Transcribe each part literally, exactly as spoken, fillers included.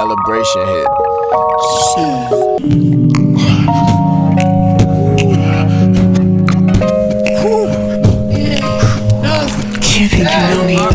calibration hit. You think you know me?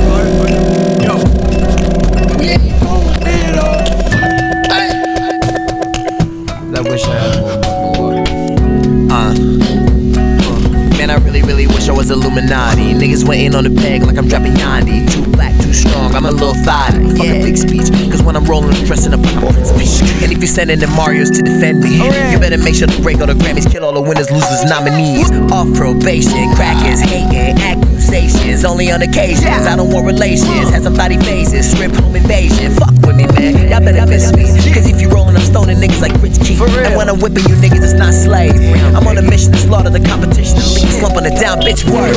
I wish I had more. Uh. Man, I really, really wish I was Illuminati. Niggas waiting on the peg like I'm dropping Yandi. Too black, too strong, I'm a little thotty. Fuck a big speech, cause when I'm rolling, I'm dressing up like a Prince Peach. And if you're sending the Marios to defend me, you better make sure to break all the Grammys, kill all the winners, losers, nominees. Off probation, crackers, hating, accusations, only on occasions. I don't want relations, had some thotty faces, script home invasion. Fuck with me, man, y'all better miss me. Cause if you rolling, I'm stoning niggas like Rich Keith. And when I'm whipping you niggas, it's not slavery. I'm on a mission to slaughter the competition and leave slumping it down, bitch, word.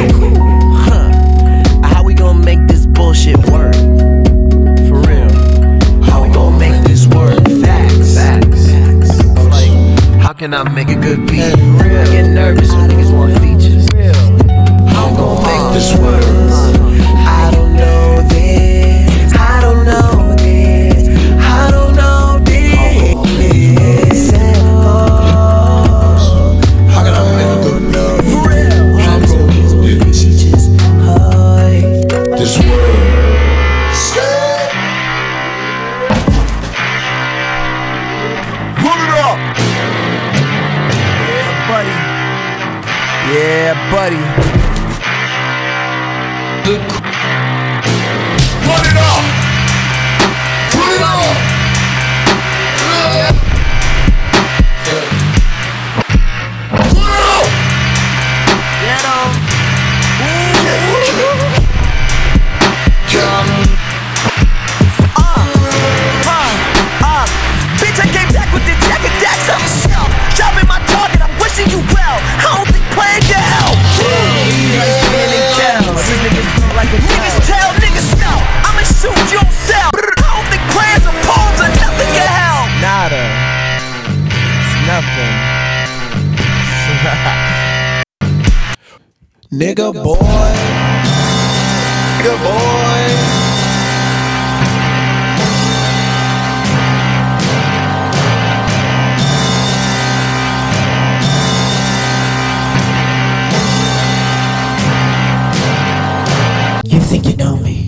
Huh. How we gonna make this bullshit work? For real. How we gonna make this work? Facts. Facts. Facts. Like, how can I make a good beat? I get nervous when niggas want features. How I'm gonna make this work? I don't know this. I don't know this. I don't know this. How can I make a good beat? For real. How I'm gonna make this this world. Run it up. Yeah, buddy. Yeah, buddy. Run it up. Run it up. Run it up. Get 'em. Bitch, I came back with the jacket, that's on shelf. Dropping my target, I'm wishing you well. I don't think playing your help. Niggas tell, niggas know. I'ma shoot, you don't sell. I don't think plans or poems or nothing can help. Nada. It's nothing. Nigga boy. Nigga boy. You think you know me?